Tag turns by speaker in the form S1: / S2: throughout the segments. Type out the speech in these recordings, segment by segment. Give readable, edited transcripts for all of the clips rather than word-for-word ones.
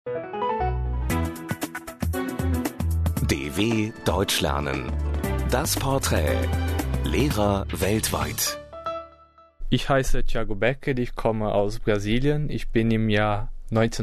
S1: DW Deutsch lernen. Das Porträt. Lehrer weltweit.
S2: Ich heiße Thiago Becker, ich komme aus Brasilien. Ich bin im Jahr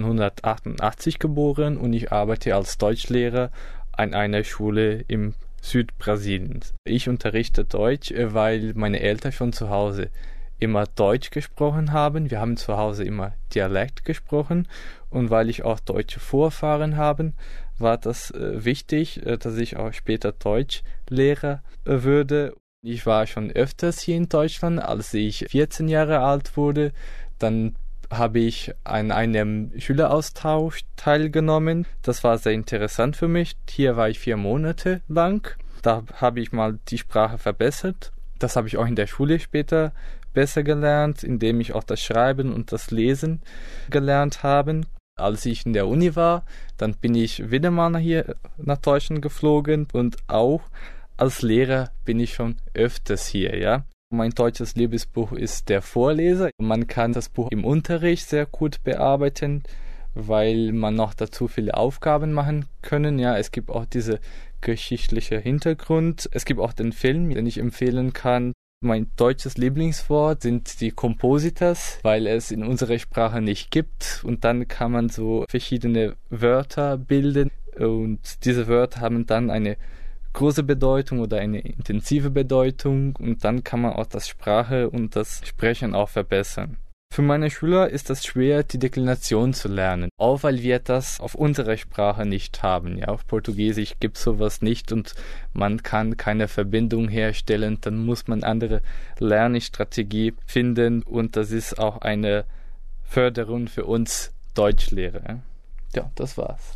S2: 1988 geboren und ich arbeite als Deutschlehrer an einer Schule im Südbrasiliens. Ich unterrichte Deutsch, weil meine Eltern schon zu Hause immer Deutsch gesprochen haben. Wir haben zu Hause immer Dialekt gesprochen und weil ich auch deutsche Vorfahren habe, war das wichtig, dass ich auch später Deutschlehrer würde. Ich war schon öfters hier in Deutschland, als ich 14 Jahre alt wurde. Dann habe ich an einem Schüleraustausch teilgenommen. Das war sehr interessant für mich. Hier war ich 4 Monate lang. Da habe ich mal die Sprache verbessert. Das habe ich auch in der Schule später besser gelernt, indem ich auch das Schreiben und das Lesen gelernt habe. Als ich in der Uni war, dann bin ich wieder mal hier nach Deutschland geflogen und auch als Lehrer bin ich schon öfters hier, ja. Mein deutsches Lieblingsbuch ist Der Vorleser. Man kann das Buch im Unterricht sehr gut bearbeiten, weil man noch dazu viele Aufgaben machen können. Ja, es gibt auch diese geschichtliche Hintergrund. Es gibt auch den Film, den ich empfehlen kann. Mein deutsches Lieblingswort sind die Kompositors, weil es in unserer Sprache nicht gibt. Und dann kann man so verschiedene Wörter bilden. Und diese Wörter haben dann eine große Bedeutung oder eine intensive Bedeutung. Und dann kann man auch das Sprache und das Sprechen auch verbessern. Für meine Schüler ist es schwer, die Deklination zu lernen, auch weil wir das auf unserer Sprache nicht haben. Ja, auf Portugiesisch gibt es sowas nicht und man kann keine Verbindung herstellen. Dann muss man andere Lernstrategie finden und das ist auch eine Förderung für uns Deutschlehrer. Ja, das war's.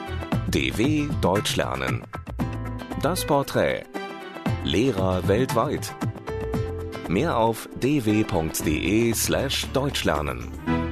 S1: DW Deutsch lernen. Das Porträt. Lehrer weltweit. Mehr auf dw.de/deutschlernen.